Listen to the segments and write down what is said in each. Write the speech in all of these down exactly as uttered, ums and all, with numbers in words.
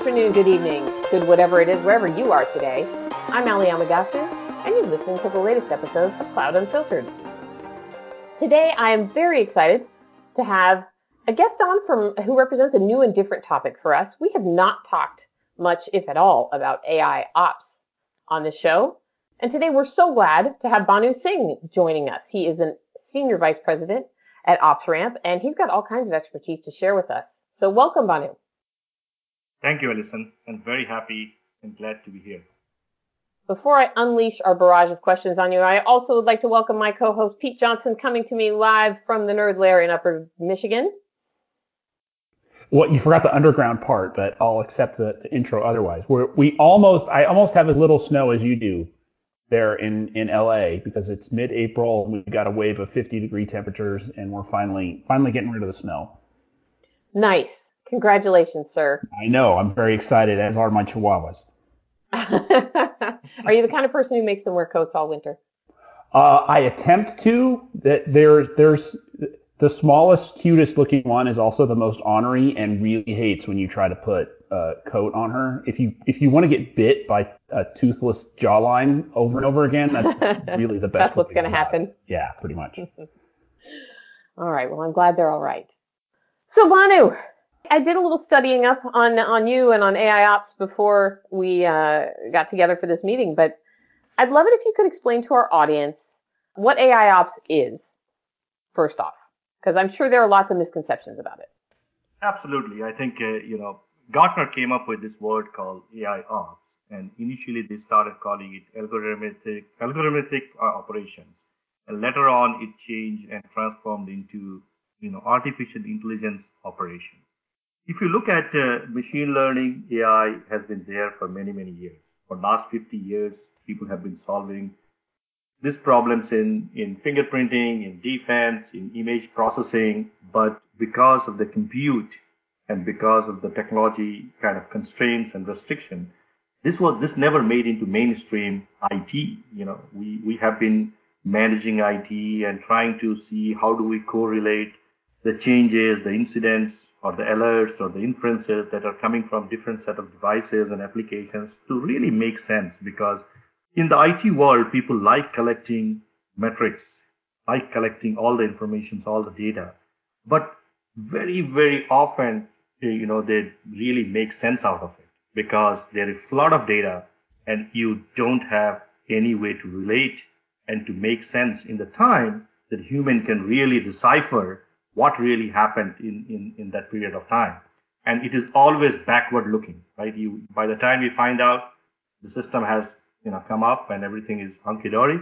afternoon, good evening, good whatever it is, wherever you are today. I'm Ali Amagasu, and you're listening to the latest episode of Cloud Unfiltered. Today, I am very excited to have a guest on from who represents a new and different topic for us. We have not talked much, if at all, about A I ops on this show. And today, we're so glad to have Bhanu Singh joining us. He is a Senior Vice President at OpsRamp, and he's got all kinds of expertise to share with us. So welcome, Bhanu. Thank you, Alison. I'm very happy and glad to be here. Before I unleash our barrage of questions on you, I also would like to welcome my co-host, Pete Johnson, coming to me live from the Nerd Lair in Upper Michigan. Well, you forgot the underground part, but I'll accept the, the intro otherwise. We're, we almost, I almost have as little snow as you do there in, in L A because it's mid-April and we've got a wave of fifty degree temperatures and we're finally, finally getting rid of the snow. Nice. Congratulations, sir. I know. I'm very excited, as are my chihuahuas. Are you the kind of person who makes them wear coats all winter? Uh, I attempt to. That there's there's the smallest, cutest looking one is also the most ornery and really hates when you try to put a coat on her. If you if you want to get bit by a toothless jawline over and over again, that's really the best. That's what's going to happen. It. Yeah, pretty much. All right. Well, I'm glad they're all right. So, Bhanu, I did a little studying up on on you and on A I ops before we uh, got together for this meeting, but I'd love it if you could explain to our audience what A I ops is, first off, because I'm sure there are lots of misconceptions about it. Absolutely. I think, uh, you know, Gartner came up with this word called A I ops, and initially they started calling it algorithmic, algorithmic uh, operations. And later on, it changed and transformed into, you know, artificial intelligence operations. If you look at uh, machine learning, A I has been there for many, many years. For the last fifty years, people have been solving these problems in, in fingerprinting, in defense, in image processing. But because of the compute and because of the technology kind of constraints and restriction, this was this never made into mainstream I T. You know, we, we have been managing I T and trying to see how do we correlate the changes, the incidents, or the alerts or the inferences that are coming from different set of devices and applications to really make sense. Because in the I T world, people like collecting metrics, like collecting all the information, all the data. But very, very often, you know, they really make sense out of it because there is a lot of data and you don't have any way to relate and to make sense in the time that human can really decipher what really happened in, in, in that period of time. And it is always backward looking, right? You, by the time you find out, the system has, you know, come up and everything is hunky-dory.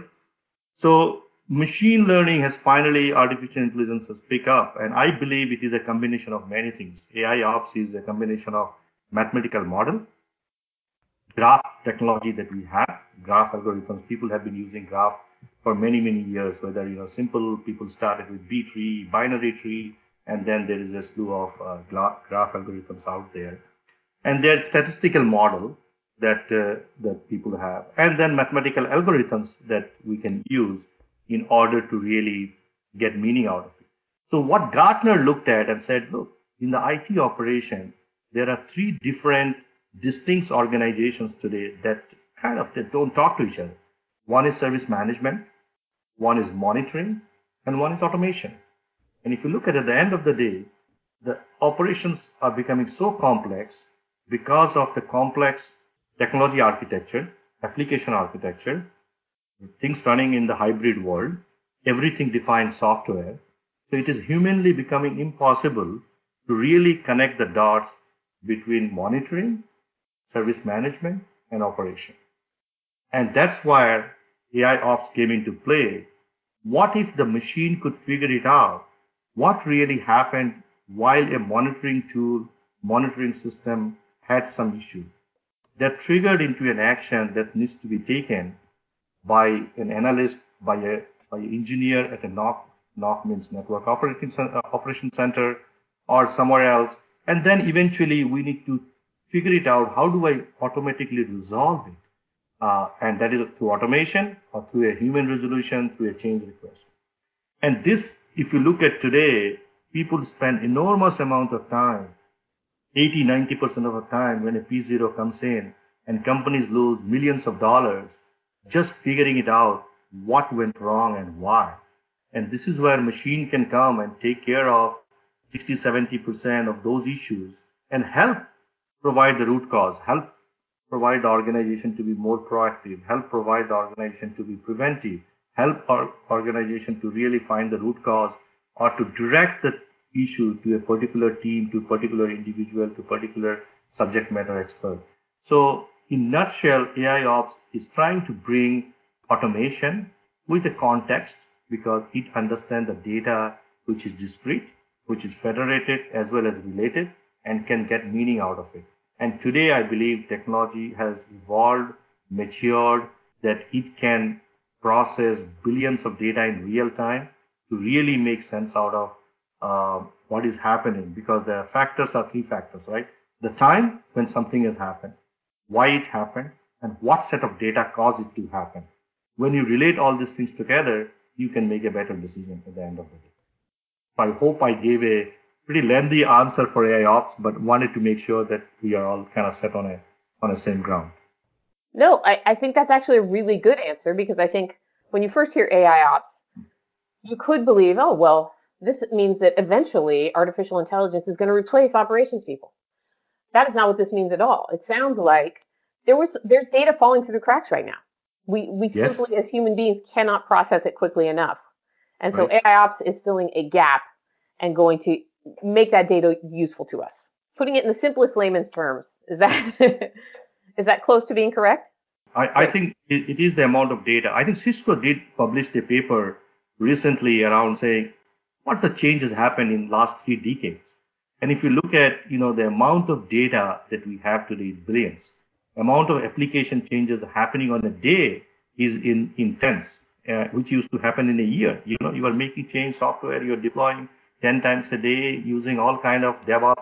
So machine learning has finally, artificial intelligence has picked up. And I believe it is a combination of many things. A I ops is a combination of mathematical model, graph technology that we have, graph algorithms. People have been using graph for many, many years, whether, you know, simple people started with B tree, binary tree, and then there is a slew of uh, graph algorithms out there. And there's statistical model that, uh, that people have, and then mathematical algorithms that we can use in order to really get meaning out of it. So what Gartner looked at and said, look, in the I T operation, there are three different distinct organizations today that kind of that don't talk to each other. One is service management, one is monitoring, and one is automation. And if you look at it, at the end of the day, the operations are becoming so complex because of the complex technology architecture, application architecture, things running in the hybrid world, everything defined software. So it is humanly becoming impossible to really connect the dots between monitoring, service management, and operation. And that's where A I ops came into play. What if the machine could figure it out? What really happened while a monitoring tool, monitoring system had some issue that triggered into an action that needs to be taken by an analyst, by a by an engineer at a N O C, N O C means Network Operating Center, Operation Center, or somewhere else, and then eventually we need to figure it out. How do I automatically resolve it? Uh, and that is through automation or through a human resolution, through a change request. And this, if you look at today, people spend enormous amount of time eighty, ninety percent of the time when a P zero comes in and companies lose millions of dollars just figuring it out what went wrong and why. And this is where machine can come and take care of sixty, seventy percent of those issues and help provide the root cause, help provide the organization to be more proactive, help provide the organization to be preventive, help our organization to really find the root cause or to direct the issue to a particular team, to a particular individual, to a particular subject matter expert. So in nutshell, A I Ops is trying to bring automation with a context because it understands the data which is discrete, which is federated as well as related, and can get meaning out of it. And today, I believe technology has evolved, matured, that it can process billions of data in real time to really make sense out of uh, what is happening, because the factors are three factors, right? The time when something has happened, why it happened, and what set of data caused it to happen. When you relate all these things together, you can make a better decision at the end of the day. So I hope I gave a pretty lengthy answer for A I Ops, but wanted to make sure that we are all kind of set on a on the same ground. No, I, I think that's actually a really good answer, because I think when you first hear A I Ops, you could believe, oh, well, this means that eventually artificial intelligence is going to replace operations people. That is not what this means at all. It sounds like there was there's data falling through the cracks right now. We we yes. simply, as human beings, cannot process it quickly enough. And so right. A I Ops is filling a gap and going to make that data useful to us. Putting it in the simplest layman's terms, is that is that close to being correct? I, I think it, it is the amount of data. I think Cisco did publish a paper recently around saying what the changes happened in last three decades. And if you look at, you know, the amount of data that we have today is billions. Amount of application changes happening on a day is in intense, uh, which used to happen in a year. You know, you are making change software, you're deploying ten times a day using all kind of DevOps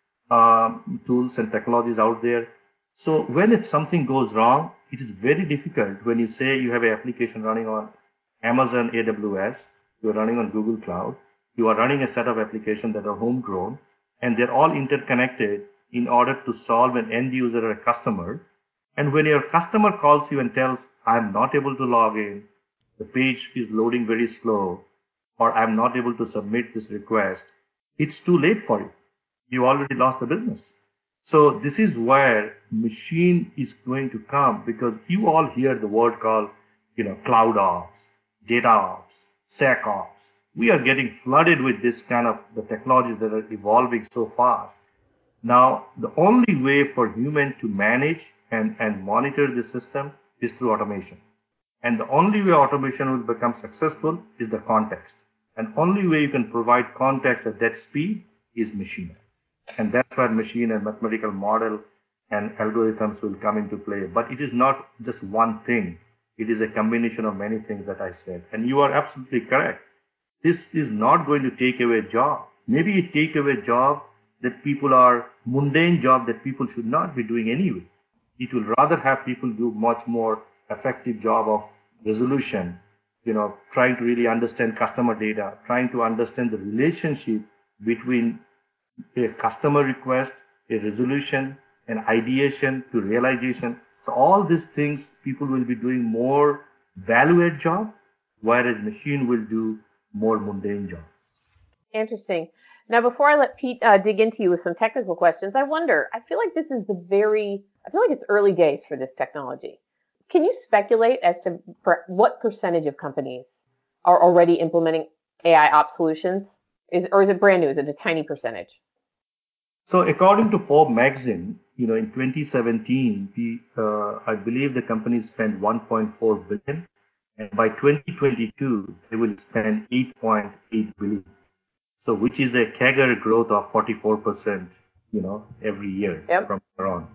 um, tools and technologies out there. So when if something goes wrong, it is very difficult when you say you have an application running on Amazon A W S, you're running on Google Cloud, you are running a set of applications that are homegrown, and they're all interconnected in order to solve an end user or a customer. And when your customer calls you and tells, I'm not able to log in, the page is loading very slow, or I'm not able to submit this request, it's too late for you. You already lost the business. So this is where machine is going to come, because you all hear the word called, you know, cloud ops, data ops, SecOps. We are getting flooded with this kind of the technologies that are evolving so fast. Now, the only way for humans to manage and, and monitor the system is through automation. And the only way automation will become successful is the context. And only way you can provide context at that speed is machine. And that's where machine and mathematical model and algorithms will come into play. But it is not just one thing. It is a combination of many things that I said. And you are absolutely correct. This is not going to take away a job. Maybe it take away a job that people are, mundane job that people should not be doing anyway. It will rather have people do much more effective job of resolution, you know, trying to really understand customer data, trying to understand the relationship between a customer request, a resolution, an ideation to realization. So all these things, people will be doing more value-add job, whereas machine will do more mundane job. Interesting. Now, before I let Pete uh, dig into you with some technical questions, I wonder, I feel like this is the very, I feel like it's early days for this technology. Can you speculate as to for what percentage of companies are already implementing A I ops solutions? Is, or is it brand new? Is it a tiny percentage? So according to Forbes magazine, you know, in twenty seventeen, the, uh, I believe the company spent one point four billion, and by twenty twenty-two, they will spend eight point eight billion. So which is a C A G R growth of forty-four percent, you know, every year yep. from here on.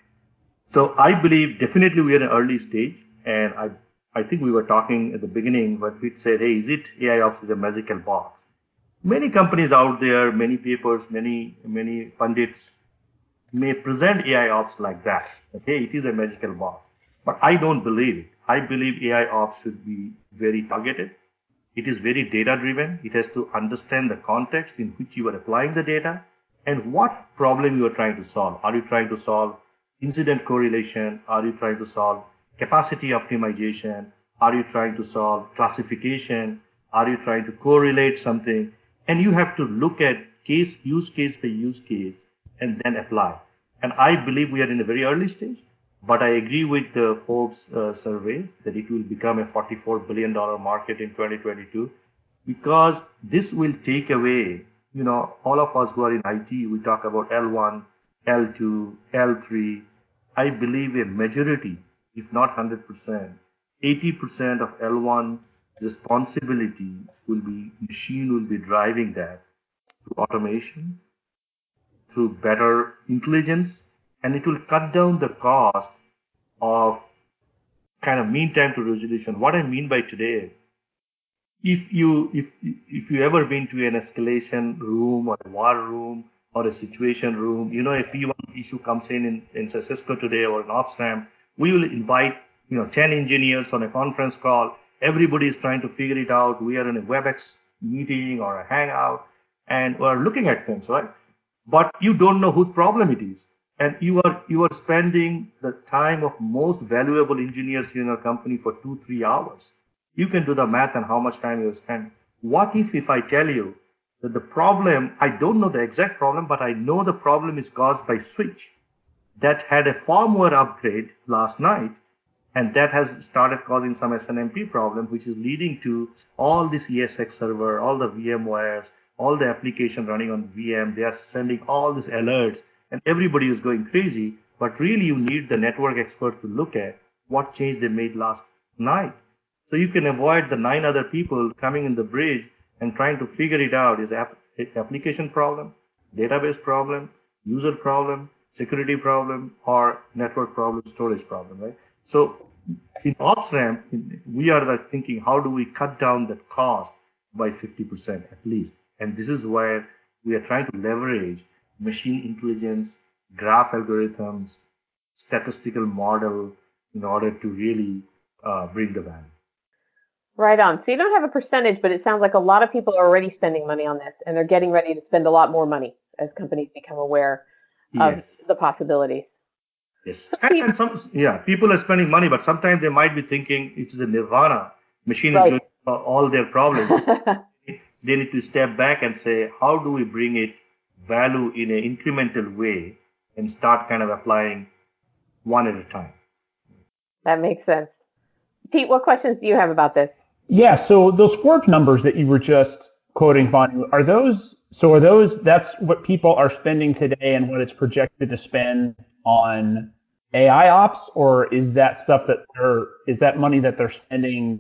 So I believe definitely we are in an early stage, and I I think we were talking at the beginning, but we said, hey, is it A I Ops is a magical box? Many companies out there, many papers, many many pundits may present A I Ops like that. Okay, it is a magical box, but I don't believe it. I believe A I Ops should be very targeted. It is very data driven. It has to understand the context in which you are applying the data, and what problem you are trying to solve. Are you trying to solve incident correlation? Are you trying to solve capacity optimization? Are you trying to solve classification? Are you trying to correlate something? And you have to look at case, use case by use case, and then apply. And I believe we are in a very early stage, but I agree with the Forbes uh, survey that it will become a forty-four billion dollars market in twenty twenty-two, because this will take away, you know, all of us who are in I T, we talk about L one, L two, L three. I believe a majority, if not one hundred percent, eighty percent of L one responsibility will be, machine will be driving that through automation, through better intelligence, and it will cut down the cost of kind of mean time to resolution. What I mean by today, if you if if you ever been to an escalation room or a war room or a situation room, you know, if P one issue comes in in, in Cisco today or an OpsRamp, we will invite, you know, ten engineers on a conference call. Everybody is trying to figure it out. We are in a WebEx meeting or a Hangout, and we're looking at things, right? But you don't know whose problem it is. And you are you are spending the time of most valuable engineers in your company for two, three hours. You can do the math on how much time you spend. What if if I tell you that the problem, I don't know the exact problem, but I know the problem is caused by switch that had a firmware upgrade last night, and that has started causing some S N M P problem, which is leading to all this E S X server, all the VMwares, all the application running on V M. They are sending all these alerts, and everybody is going crazy. But really, you need the network expert to look at what change they made last night. So you can avoid the nine other people coming in the bridge and trying to figure it out. Is app, application problem, database problem, user problem, security problem, or network problem, storage problem, right? So in OpsRamp, we are like thinking, how do we cut down that cost by fifty percent at least? And this is where we are trying to leverage machine intelligence, graph algorithms, statistical model in order to really uh, bring the value. Right on. So you don't have a percentage, but it sounds like a lot of people are already spending money on this, and they're getting ready to spend a lot more money as companies become aware of Yes. the possibilities. Yes. And, and some, yeah, people are spending money, but sometimes they might be thinking it's the nirvana, machine Right. is doing all their problems. They need to step back and say, how do we bring it value in an incremental way and start kind of applying one at a time? That makes sense. Pete, what questions do you have about this? Yeah, so those Forbes numbers that you were just quoting, Bonnie, are those, so are those, that's what people are spending today and what it's projected to spend on A I ops, or is that stuff that they're, is that money that they're spending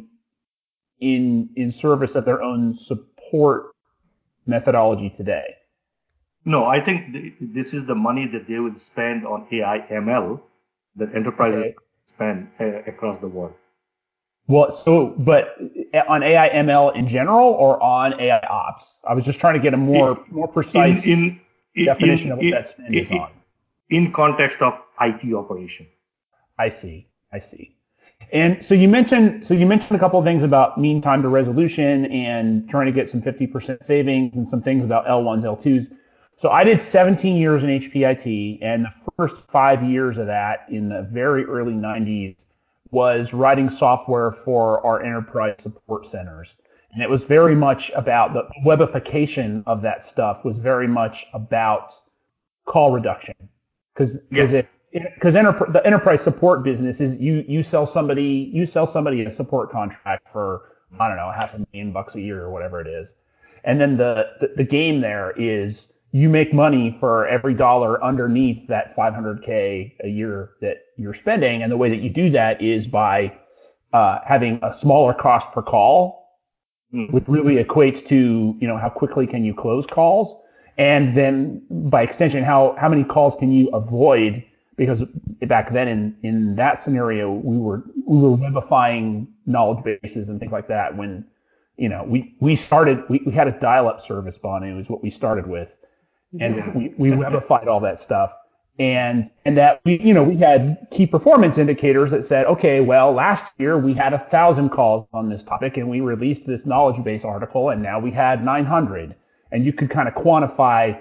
in, in service of their own support methodology today? No, I think th- this is the money that they will spend on A I M L that enterprises Okay. spend uh, across the world. Well, so, but on A I M L in general or on A I ops? I was just trying to get a more, more precise In, in, definition in, of what in, that spend is in, on. in context of I T operation. I see. I see. And so you mentioned, so you mentioned a couple of things about mean time to resolution and trying to get some fifty percent savings and some things about L ones, L twos. So I did seventeen years in H P I T, and the first five years of that in the very early nineties was writing software for our enterprise support centers. And it was very much about the webification of that stuff was very much about call reduction. Because Yes. it because enter, the enterprise support business is you you sell somebody you sell somebody a support contract for I don't know half a million bucks a year or whatever it is, and then the the, the game there is you make money for every dollar underneath that five hundred K a year that you're spending, and the way that you do that is by uh, having a smaller cost per call, Mm. which really equates to you know how quickly can you close calls, and then by extension how how many calls can you avoid. Because back then in, in that scenario, we were we were webifying knowledge bases and things like that. When you know we we started we, we had a dial-up service, Bonnie, was what we started with, and Yeah. we, we webified all that stuff. And and that we you know we had key performance indicators that said, okay, well last year we had a thousand calls on this topic, and we released this knowledge base article, and now we had nine hundred. And you could kind of quantify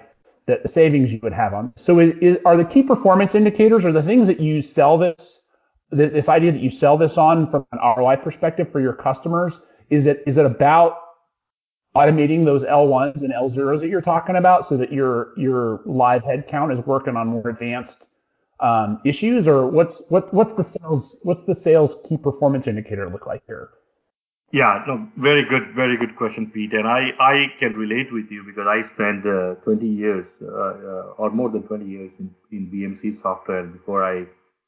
that the savings you would have on. So is, is, are the key performance indicators or the things that you sell this, this idea that you sell this on from an R O I perspective for your customers, is it is it about automating those L ones and L zeros that you're talking about so that your your live headcount is working on more advanced um, issues, or what's what what's the sales what's the sales key performance indicator look like here? Yeah, no, very good, very good question, Pete. And I, I can relate with you because I spent uh, twenty years uh, uh, or more than twenty years in, in B M C software before I,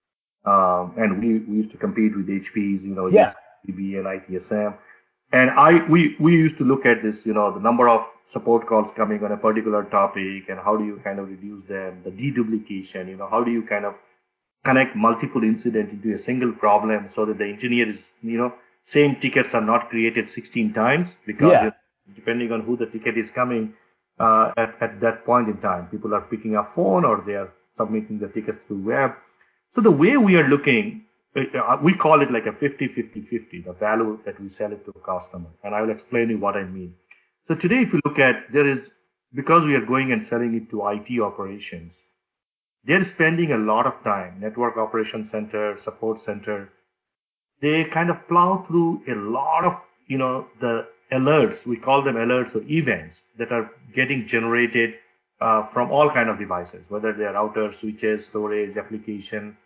um, and we, we used to compete with H P's, you know, yeah. H P B and I T S M. And I, we, we used to look at this, you know, the number of support calls coming on a particular topic and how do you kind of reduce them, the deduplication, you know, how do you kind of connect multiple incidents into a single problem so that the engineer is, you know, same tickets are not created sixteen times because yeah. depending on who the ticket is coming uh, at, at that point in time, people are picking up phone or they are submitting the tickets through web. So the way we are looking, uh, we call it like a fifty fifty fifty, the value that we sell it to a customer. And I will explain you what I mean. So today, if you look at, there is, because we are going and selling it to I T operations, they're spending a lot of time, network operations center, support center, they kind of plow through a lot of, you know, the alerts, we call them alerts or events that are getting generated uh, from all kind of devices, whether they are routers, switches, storage, application.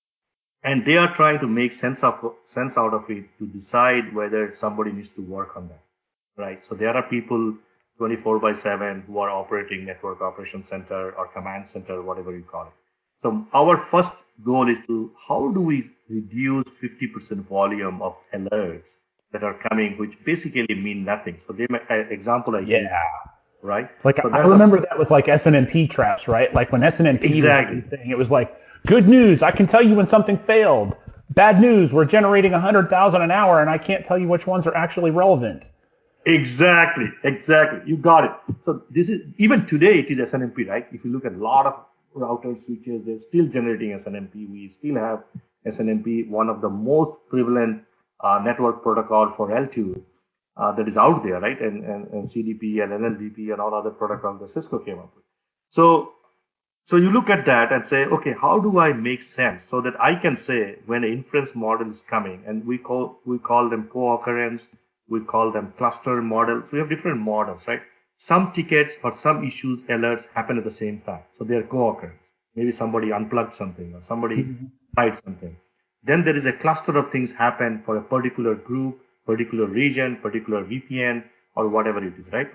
And they are trying to make sense of sense out of it to decide whether somebody needs to work on that, right? So there are people twenty-four by seven who are operating network operations center or command center, whatever you call it. So our first goal is to, how do we reduce fifty percent volume of alerts that are coming, which basically mean nothing. So they may, uh, example I yeah. use, right? Like so I remember a, that with like S N M P traps, right? Like when S N M P exactly. was thing, it was like, good news, I can tell you when something failed. Bad news, we're generating one hundred thousand an hour and I can't tell you which ones are actually relevant. Exactly, exactly. You got it. So this is, even today it is S N M P, right? If you look at a lot of router switches, they're still generating S N M P. We still have S N M P, one of the most prevalent uh, network protocol for L two uh, that is out there, right? And, and, and C D P and N L D P and all other protocols that Cisco came up with. So, so you look at that and say, okay, how do I make sense so that I can say when an inference model is coming, and we call we call them co-occurrence, we call them cluster models. We have different models, right? Some tickets or some issues, alerts happen at the same time. So they are co-occurrence. Maybe somebody unplugged something or somebody mm-hmm. tried something. Then there is a cluster of things happen for a particular group, particular region, particular V P N, or whatever it is, right?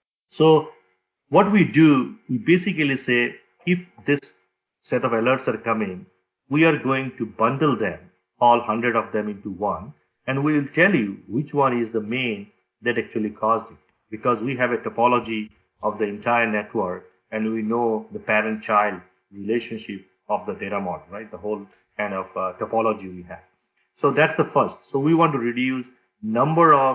So what we do, we basically say, if this set of alerts are coming, we are going to bundle them, all one hundred of them into one, and we will tell you which one is the main that actually caused it. Because we have a topology of the entire network and we know the parent-child relationship of the data model, right? The whole kind of uh, topology we have. So that's the first. So we want to reduce number of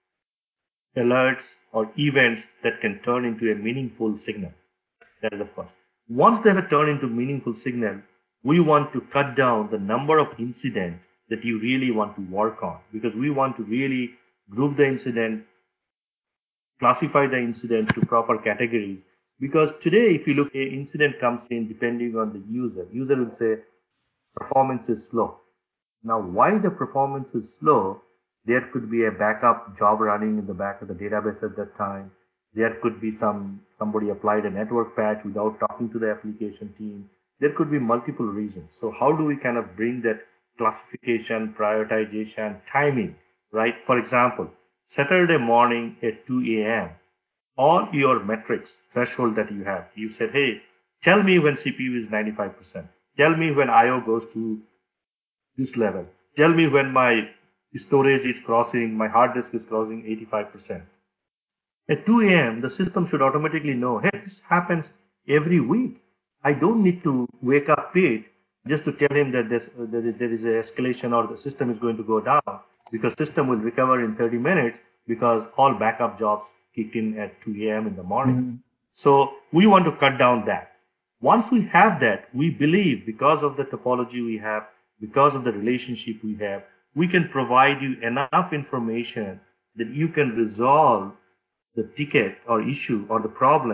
alerts or events that can turn into a meaningful signal. That is the first. Once they have turned into meaningful signal, we want to cut down the number of incidents that you really want to work on, because we want to really group the incident, classify the incident to proper categories. Because today, if you look, an incident comes in depending on the user. User will say, performance is slow. Now, why the performance is slow? There could be a backup job running in the back of the database at that time. There could be some, somebody applied a network patch without talking to the application team. There could be multiple reasons. So how do we kind of bring that classification, prioritization, timing, right? For example, Saturday morning at two a.m., all your metrics, threshold that you have, you said, hey, tell me when C P U is ninety-five percent. Tell me when I O goes to this level. Tell me when my storage is crossing, my hard disk is crossing eighty-five percent. At two a.m., the system should automatically know, hey, this happens every week. I don't need to wake up Pete just to tell him that, this, uh, that there is an escalation or the system is going to go down, because system will recover in thirty minutes because all backup jobs kick in at two a.m. in the morning. Mm-hmm. So we want to cut down that. Once we have that, we believe because of the topology we have, because of the relationship we have, we can provide you enough information that you can resolve the ticket or issue or the problem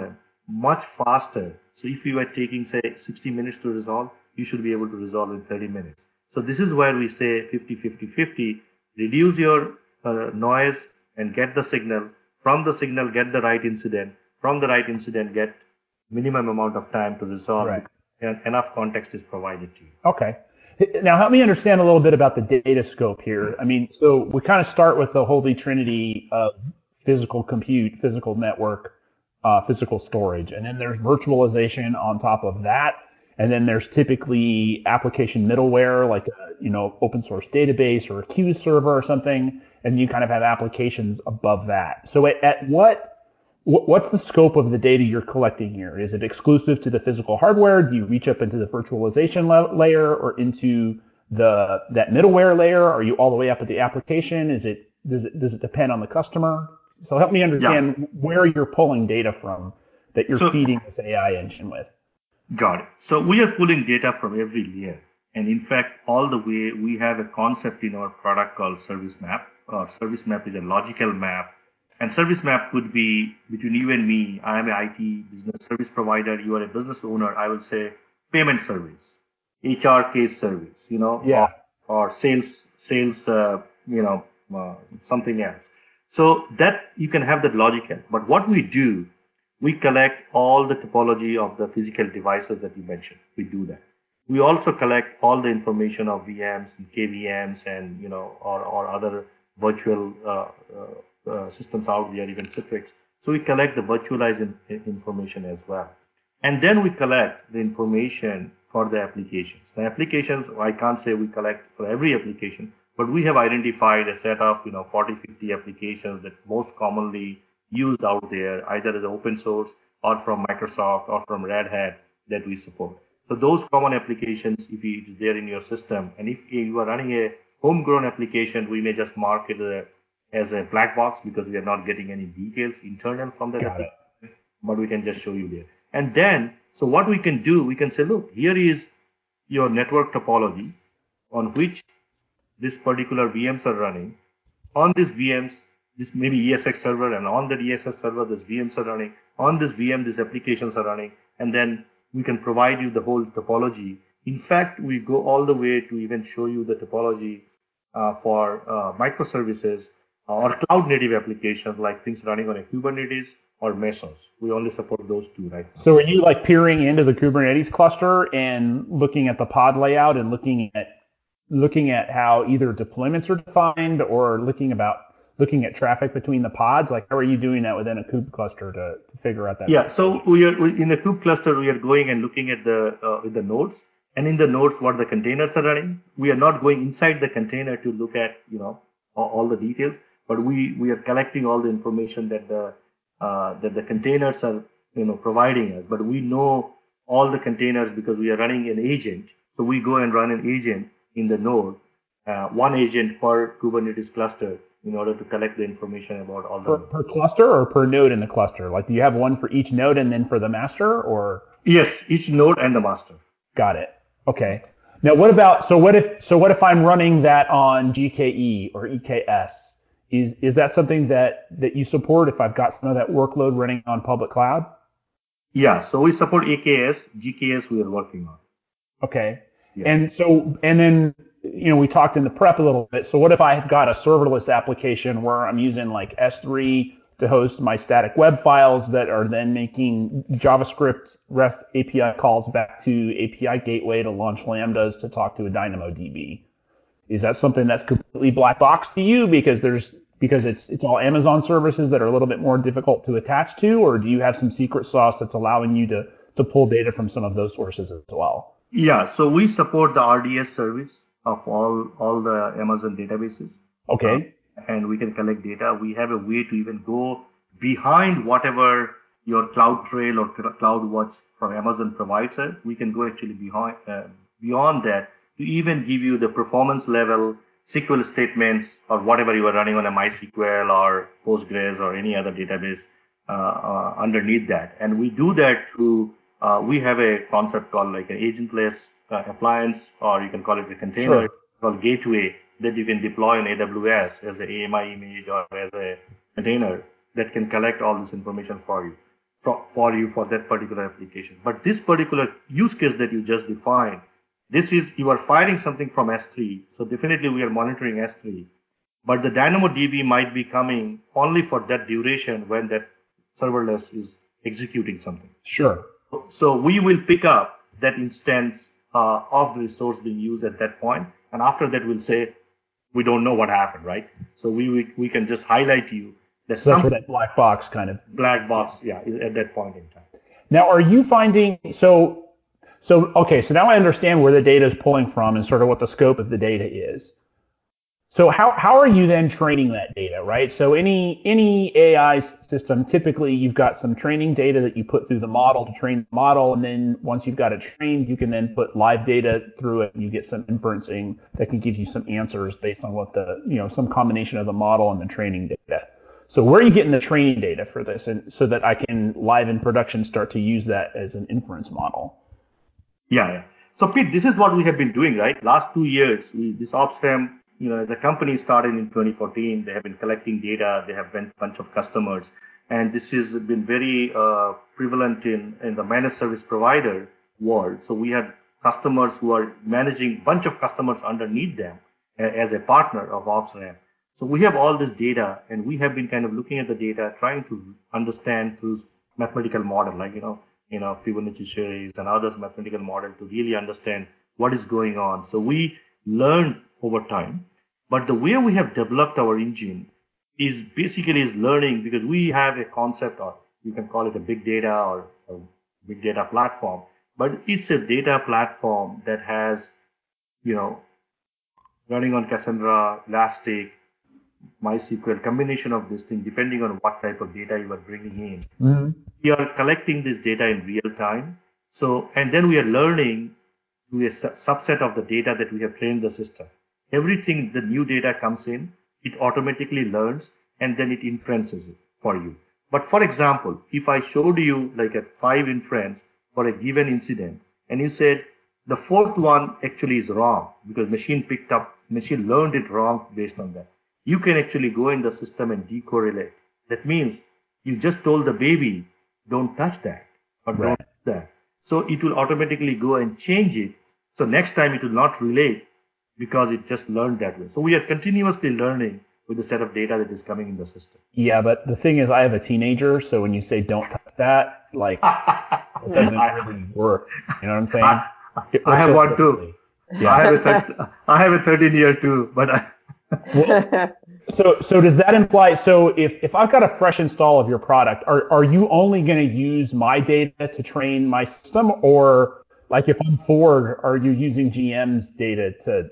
much faster. So if you were taking, say, sixty minutes to resolve, you should be able to resolve in thirty minutes. So this is where we say fifty fifty fifty, reduce your uh, noise and get the signal. From the signal, get the right incident. From the right incident, get minimum amount of time to resolve. Right. And enough context is provided to you. Okay. Now help me understand a little bit about the data scope here. I mean, so we kind of start with the holy trinity of physical compute, physical network, uh, physical storage, and then there's virtualization on top of that. And then there's typically application middleware, like a, you know, open source database or a Q server or something, and you kind of have applications above that. So at, at what what's the scope of the data you're collecting here? Is it exclusive to the physical hardware? Do you reach up into the virtualization la- layer or into the that middleware layer? Are you all the way up at the application? Is it does it does it depend on the customer? So help me understand yeah. where you're pulling data from that you're so, feeding this A I engine with. Got it. So we are pulling data from every layer. And in fact, all the way, we have a concept in our product called Service Map. Uh, Service Map is a logical map. And Service Map could be between you and me. I am an I T business service provider. You are a business owner. I will say payment service, H R case service, you know, yeah. or, or sales, sales, uh, you know, uh, something else. So that you can have that logical. But what we do, we collect all the topology of the physical devices that you mentioned. We do that. We also collect all the information of V Ms and K V Ms and, you know, or, or other virtual uh, uh, uh, systems out there, even Citrix. So we collect the virtualized in, information as well. And then we collect the information for the applications. The applications, I can't say we collect for every application, but we have identified a set of, you know, forty, fifty applications that most commonly used out there, either as open source or from Microsoft or from Red Hat that we support. So those common applications, if it is there in your system, and if you are running a homegrown application, we may just mark it as a, as a black box because we are not getting any details internal from that application, but we can just show you there. And then, so what we can do, we can say, look, here is your network topology on which this particular V Ms are running. On these V Ms, this may be E S X server, and on that E S X server, this V Ms are running. On this V M, these applications are running, and then we can provide you the whole topology. In fact, we go all the way to even show you the topology uh, for uh, microservices or cloud-native applications like things running on a Kubernetes or Mesos. We only support those two right now. So are you like peering into the Kubernetes cluster and looking at the pod layout and looking at looking at how either deployments are defined or looking about looking at traffic between the pods? Like, how are you doing that within a kube cluster to, to figure out that? Yeah, so we are we, in the kube cluster, we are going and looking at the uh, the nodes, and in the nodes, what the containers are running. We are not going inside the container to look at, you know, all, all the details, but we we are collecting all the information that the uh, that the containers are, you know, providing us. But we know all the containers because we are running an agent. So we go and run an agent in the node, uh, one agent per Kubernetes cluster, in order to collect the information about all the per, per cluster or per node in the cluster? Like, do you have one for each node and then for the master, or? Yes, each node and the master. Got it. Okay. Now, what about so what if so what if I'm running that on G K E or E K S? Is is that something that that you support if I've got some of that workload running on public cloud? Yeah. So we support A K S, G K S. We are working on. Okay. Yeah. And so and then. You know, we talked in the prep a little bit. So what if I have got a serverless application where I'm using like S three to host my static web files that are then making JavaScript REST A P I calls back to A P I gateway to launch Lambdas to talk to a DynamoDB? Is that something that's completely black box to you because there's because it's it's all Amazon services that are a little bit more difficult to attach to, or do you have some secret sauce that's allowing you to to pull data from some of those sources as well? Yeah, so we support the R D S service of all all the Amazon databases. Okay. Uh, and we can collect data. We have a way to even go behind whatever your CloudTrail or CloudWatch from Amazon provides us. We can go actually behind uh, beyond that to even give you the performance level S Q L statements or whatever you are running on a MySQL or Postgres or any other database uh, uh, underneath that. And we do that through, uh, we have a concept called like an agentless Uh, appliance, or you can call it a container, sure. called gateway, that you can deploy on A W S as an A M I image or as a container that can collect all this information for you. for, for you for that particular application. But this particular use case that you just defined, this is, you are firing something from S three. So definitely we are monitoring S three. But the DynamoDB might be coming only for that duration when that serverless is executing something. Sure. So we will pick up that instance uh, of the resource being used at that point, and after that we'll say we don't know what happened, right? So we we, we can just highlight you that so that's where that black box kind of black box, yeah, is at that point in time. Now, are you finding so so okay? So now I understand where the data is pulling from and sort of what the scope of the data is. So how how are you then training that data, right? So any any A I system, typically you've got some training data that you put through the model to train the model, and then once you've got it trained, you can then put live data through it, and you get some inferencing that can give you some answers based on what the, you know, some combination of the model and the training data. So where are you getting the training data for this, and so that I can live in production start to use that as an inference model? Yeah, yeah. So Pete, this is what we have been doing, right? Last two years, we, this OpsRamp, you know, the company started in twenty fourteen. They have been collecting data. They have been a bunch of customers. And this has been very uh, prevalent in, in the managed service provider world. So we have customers who are managing a bunch of customers underneath them as a partner of OpsRamp. So we have all this data, and we have been kind of looking at the data, trying to understand through mathematical model, like, you know, you know, Fibonacci series and others mathematical model to really understand what is going on. So we learned over time. But the way we have developed our engine is basically is learning, because we have a concept, or you can call it a big data or a big data platform, but it's a data platform that has, you know, running on Cassandra, Elastic, MySQL, combination of this thing, depending on what type of data you are bringing in. Mm-hmm. We are collecting this data in real time. So, and then we are learning to a subset of the data that we have trained the system. Everything, the new data comes in, it automatically learns, and then it inferences it for you. But for example, if I showed you like a five inference for a given incident, and you said the fourth one actually is wrong because machine picked up, machine learned it wrong based on that, you can actually go in the system and decorrelate. That means you just told the baby, don't touch that, or right. don't touch that. So it will automatically go and change it. So next time it will not relate, because it just learned that way. So we are continuously learning with the set of data that is coming in the system. Yeah, but the thing is, I have a teenager, so when you say don't touch that, like, it doesn't really work. You know what I'm saying? I, I have one too. Yeah. I have a I have a thirteen year too, but I well, so so does that imply, so if, if I've got a fresh install of your product, are, are you only going to use my data to train my system, or like if I'm Ford, are you using G M's data to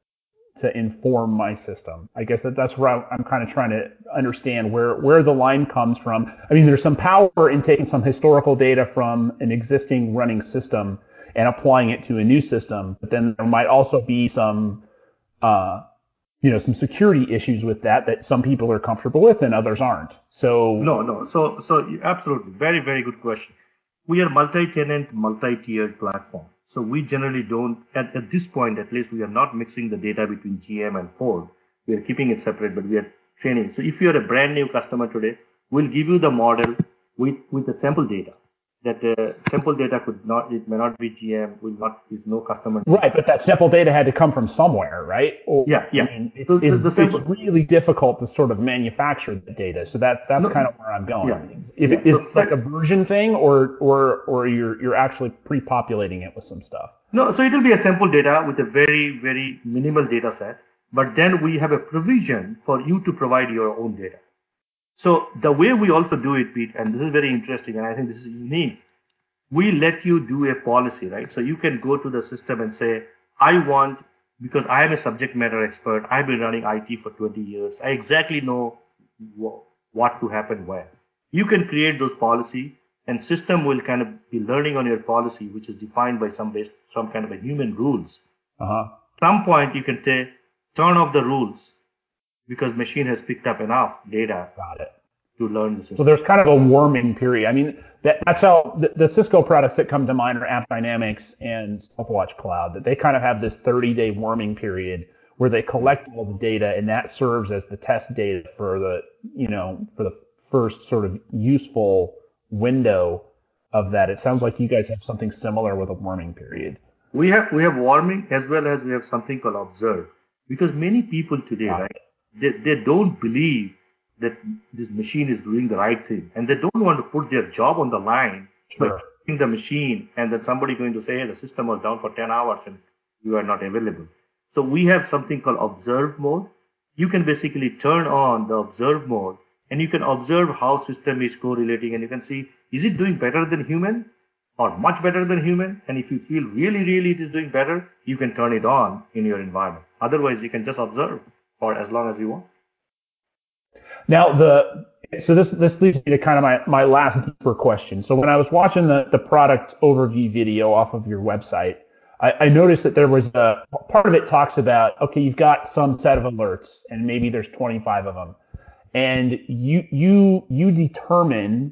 to inform my system? I guess that that's where I'm kind of trying to understand where, where the line comes from. I mean, there's some power in taking some historical data from an existing running system and applying it to a new system, but then there might also be some, uh, you know, some security issues with that that some people are comfortable with and others aren't. So no, no. So, so absolutely, very, very good question. We are multi-tenant, multi-tiered platform. So we generally don't, at, at this point at least, we are not mixing the data between G M and Ford. We are keeping it separate, but we are training. So if you are a brand new customer today, we'll give you the model with, with the sample data. That uh, sample data could not, it may not be G M, will not, is no customer. Right, but that sample data had to come from somewhere, right? Or, yeah, yeah. I mean, it, so, it's, the sample, it's really difficult to sort of manufacture the data. So that, that's no, kind of where I'm going. Yeah, if yeah. it, is so, it like a version thing, or, or, or you're, you're actually pre-populating it with some stuff? No, so it will be a sample data with a very, very minimal data set, but then we have a provision for you to provide your own data. So the way we also do it, Pete, and this is very interesting, and I think this is unique, we let you do a policy, right? So you can go to the system and say, I want, because I am a subject matter expert, I've been running I T for twenty years, I exactly know wh- what to happen where. You can create those policies, and system will kind of be learning on your policy, which is defined by some base, some kind of a human rules. Uh-huh. Some point you can say, turn off the rules, because machine has picked up enough data. Got it. To learn the system. So there's kind of a warming period. I mean, that, that's how the, the Cisco products that come to mind are AppDynamics and Stopwatch Cloud, that they kind of have this thirty day warming period where they collect all the data, and that serves as the test data for the, you know, for the first sort of useful window of that? It sounds like you guys have something similar with a warming period. We have we have warming as well as we have something called observe, because many people today, Ah. right, they they don't believe that this machine is doing the right thing, and they don't want to put their job on the line by Sure. using the machine, and then somebody going to say, hey, the system was down for ten hours and you are not available. So we have something called observe mode. You can basically turn on the observe mode, and you can observe how system is correlating, and you can see, is it doing better than human or much better than human? And if you feel really, really it is doing better, you can turn it on in your environment. Otherwise, you can just observe for as long as you want. Now the so this this leads me to kind of my, my last deeper question. So when I was watching the, the product overview video off of your website, I, I noticed that there was a part of it talks about, okay, you've got some set of alerts and maybe there's twenty-five of them. And you you you determine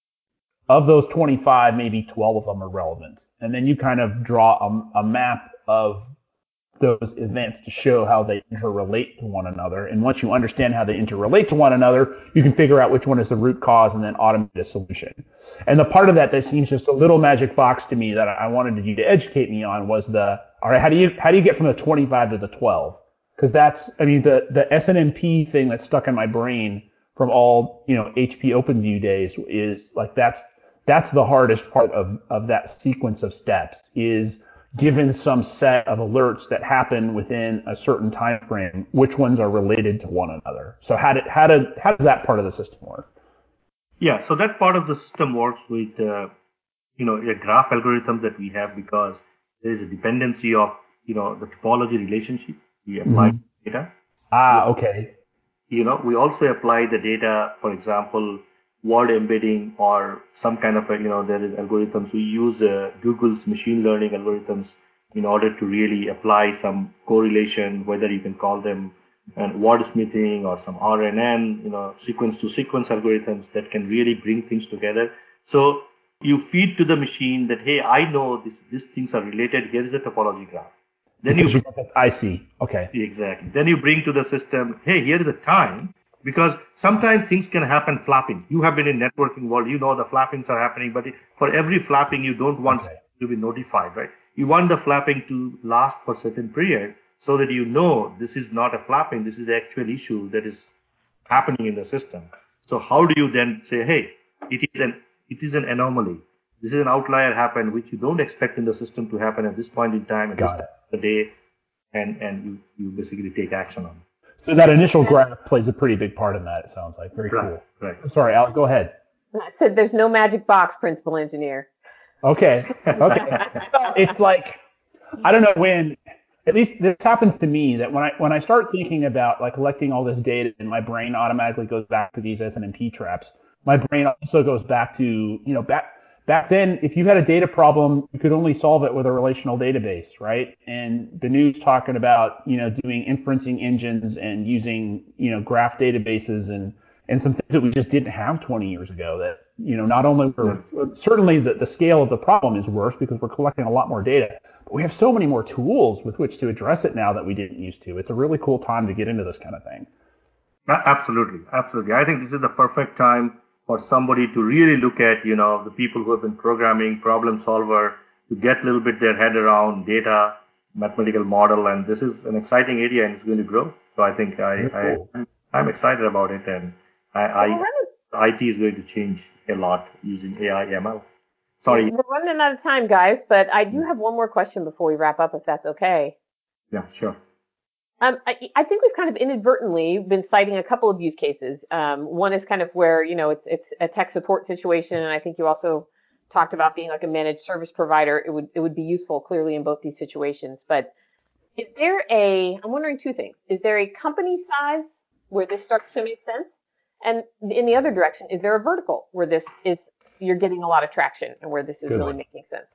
of those twenty-five, maybe twelve of them are relevant. And then you kind of draw a, a map of those events to show how they interrelate to one another. And once you understand how they interrelate to one another, you can figure out which one is the root cause and then automate a solution. And the part of that that seems just a little magic box to me that I wanted you to educate me on was the, all right, how do you, how do you get from the twenty-five to the twelve? Because that's, I mean, the, the S N M P thing that's stuck in my brain from all, you know, H P OpenView days is like, that's, that's the hardest part of, of that sequence of steps is given some set of alerts that happen within a certain time frame, which ones are related to one another. So how did, how did, how does that part of the system work? Yeah, so that part of the system works with, uh, you know, a graph algorithm that we have because there is a dependency of, you know, the topology relationship. We apply Mm-hmm. data. Ah, okay. You know, we also apply the data, for example, word embedding or some kind of a, you know, there is algorithms. We use uh, Google's machine learning algorithms in order to really apply some correlation, whether you can call them and wordsmithing or some R N N, you know, sequence to sequence algorithms that can really bring things together. So you feed to the machine that, hey, I know this, these things are related. Here is a topology graph. Then you, I see. Okay. Exactly. Then you bring to the system, hey, here is the time, because sometimes things can happen flapping. You have been in networking world, you know the flappings are happening, but for every flapping, you don't want Okay. to be notified, right? You want the flapping to last for a certain period so that you know this is not a flapping, this is the actual issue that is happening in the system. So how do you then say, hey, it is an it is an anomaly. This is an outlier happened which you don't expect in the system to happen at this point in time, at this Got time it. of the day, and, and you, you basically take action on it. So that initial graph plays a pretty big part in that, it sounds like. Very Right, cool. right. Sorry, Alex, go ahead. I said there's no magic box, principal engineer. Okay. Okay. It's like, I don't know when, at least this happens to me, that when I when I start thinking about like collecting all this data and my brain automatically goes back to these S N M P traps, my brain also goes back to, you know, back back then, if you had a data problem, you could only solve it with a relational database, right? And the news talking about, you know, doing inferencing engines and using, you know, graph databases and, and some things that we just didn't have twenty years ago that, you know, not only were, certainly the, the scale of the problem is worse because we're collecting a lot more data, but we have so many more tools with which to address it now that we didn't used to. It's a really cool time to get into this kind of thing. Absolutely, absolutely. I think this is the perfect time for somebody to really look at, you know, the people who have been programming, problem solver, to get a little bit their head around data, mathematical model, and this is an exciting area and it's going to grow. So I think I, Cool. I I'm excited about it, and I, I I T is going to change a lot using A I M L. Sorry. We're running out of time, guys, but I do have one more question before we wrap up, if that's okay. Yeah, sure. Um, I, I think we've kind of inadvertently been citing a couple of use cases. Um, one is kind of where, you know, it's it's a tech support situation, and I think you also talked about being like a managed service provider. It would it would be useful clearly in both these situations. But is there a, I'm wondering two things. Is there a company size where this starts to make sense? And in the other direction, is there a vertical where this is, you're getting a lot of traction and where this is Good really one. making sense?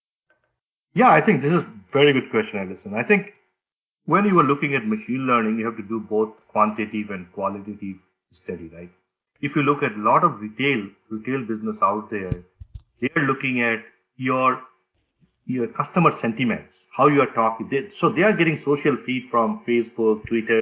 Yeah, I think this is a very good question, Alison. I think when you are looking at machine learning, you have to do both quantitative and qualitative study, right? If you look at a lot of retail, retail business out there, they're looking at your, your customer sentiments, how you are talking. They, so they are getting social feed from Facebook, Twitter,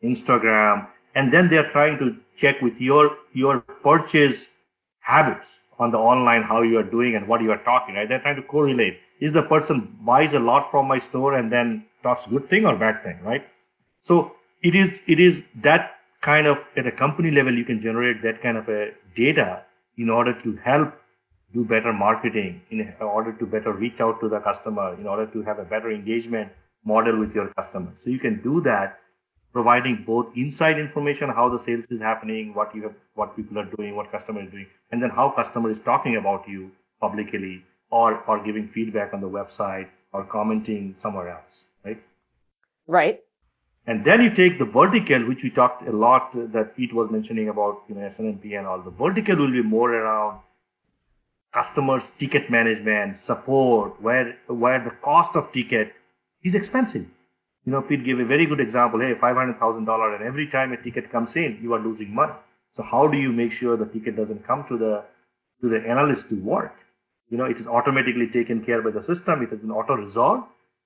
Instagram, and then they are trying to check with your, your purchase habits. on the online how you are doing and what you are talking, right? They're trying to correlate. Is the person buys a lot from my store and then talks good thing or bad thing, right? So it is it is that kind of, at a company level, you can generate that kind of a data in order to help do better marketing, in order to better reach out to the customer, in order to have a better engagement model with your customers. So you can do that, providing both inside information, how the sales is happening, what you have, what people are doing, what customer is doing, and then how customer is talking about you publicly, or or giving feedback on the website, or commenting somewhere else, right? Right. And then you take the vertical, which we talked a lot, uh, that Pete was mentioning about, you know, S N M P and all. The vertical will be more around customers' ticket management, support, where where the cost of ticket is expensive. You know, Pete gave a very good example. Hey, five hundred thousand dollars, and every time a ticket comes in, you are losing money. So how do you make sure the ticket doesn't come to the to the analyst to work? You know, it is automatically taken care by the system. It has been auto-resolved.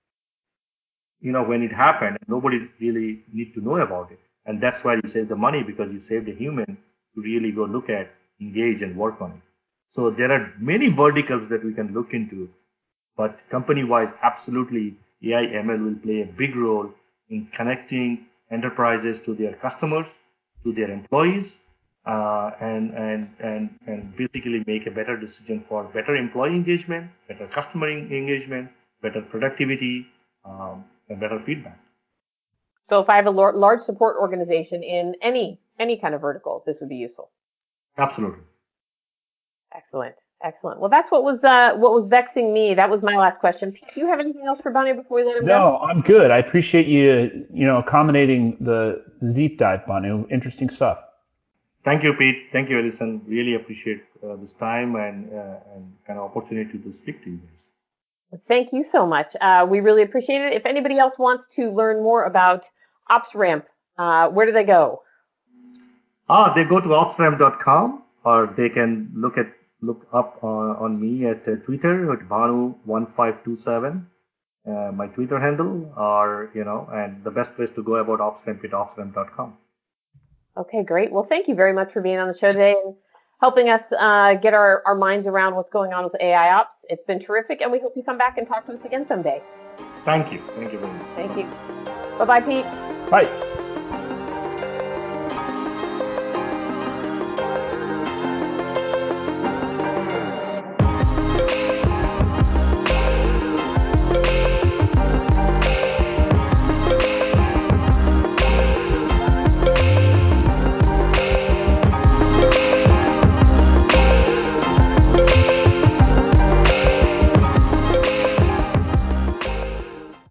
You know, when it happened, nobody really needs to know about it. And that's why you save the money, because you saved a human to really go look at, engage, and work on it. So there are many verticals that we can look into, but company-wise, absolutely, A I M L will play a big role in connecting enterprises to their customers, to their employees, uh, and, and, and, and basically make a better decision for better employee engagement, better customer engagement, better productivity, um, and better feedback. So if I have a large support organization in any any kind of vertical, this would be useful. Absolutely. Excellent. Excellent. Well, that's what was uh, what was vexing me. That was my last question. Pete, do you have anything else for Bhanu before we let him go? No, I'm good. I appreciate you, you know, accommodating the deep dive, Bhanu. Interesting stuff. Thank you, Pete. Thank you, Edison. Really appreciate uh, this time and uh, and kind of opportunity to speak to you guys. Thank you so much. Uh, we really appreciate it. If anybody else wants to learn more about OpsRamp, uh, where do they go? Ah, they go to opsramp dot com, or they can look at look up on, on me at uh, Twitter at Bhanu one five two seven, uh, my Twitter handle, or you know, and the best place to go about OpsRamp is opsramp dot com. Okay, great. Well, thank you very much for being on the show today and helping us uh, get our, our minds around what's going on with A I Ops. It's been terrific, and we hope you come back and talk to us again someday. Thank you. Thank you very much. Thank you. Bye-bye, Pete. Bye.